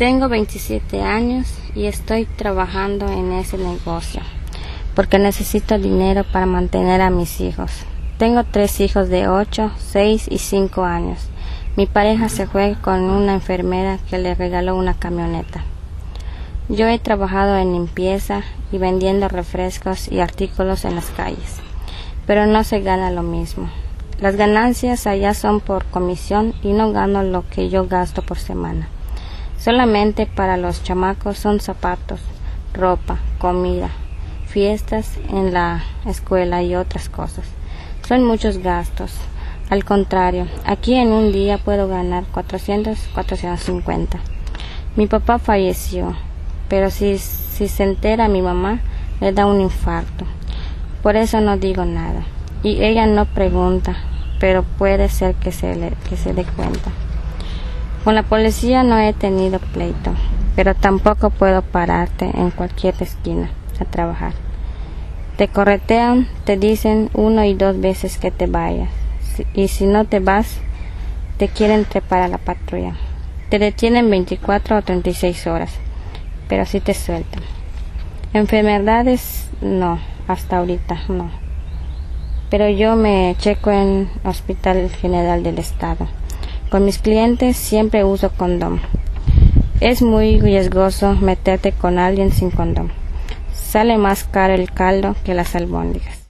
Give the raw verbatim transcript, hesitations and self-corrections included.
Tengo veintisiete años y estoy trabajando en ese negocio porque necesito dinero para mantener a mis hijos. Tengo tres hijos de ocho, seis y cinco años. Mi pareja se fue con una enfermera que le regaló una camioneta. Yo he trabajado en limpieza y vendiendo refrescos y artículos en las calles, pero no se gana lo mismo. Las ganancias allá son por comisión y no gano lo que yo gasto por semana. Solamente para los chamacos son zapatos, ropa, comida, fiestas en la escuela y otras cosas. Son muchos gastos. Al contrario, aquí en un día puedo ganar cuatrocientos, cuatrocientos cincuenta. Mi papá falleció, pero si, si se entera mi mamá, le da un infarto. Por eso no digo nada. Y ella no pregunta, pero puede ser que se, le, que se dé cuenta. Con la policía no he tenido pleito, pero tampoco puedo pararte en cualquier esquina a trabajar. Te corretean, te dicen una y dos veces que te vayas, y si no te vas, te quieren trepar a la patrulla. Te detienen veinticuatro o treinta y seis horas, pero sí te sueltan. Enfermedades, no, hasta ahorita no. Pero yo me checo en Hospital General del Estado. Con mis clientes siempre uso condón. Es muy riesgoso meterte con alguien sin condón. Sale más caro el caldo que las albóndigas.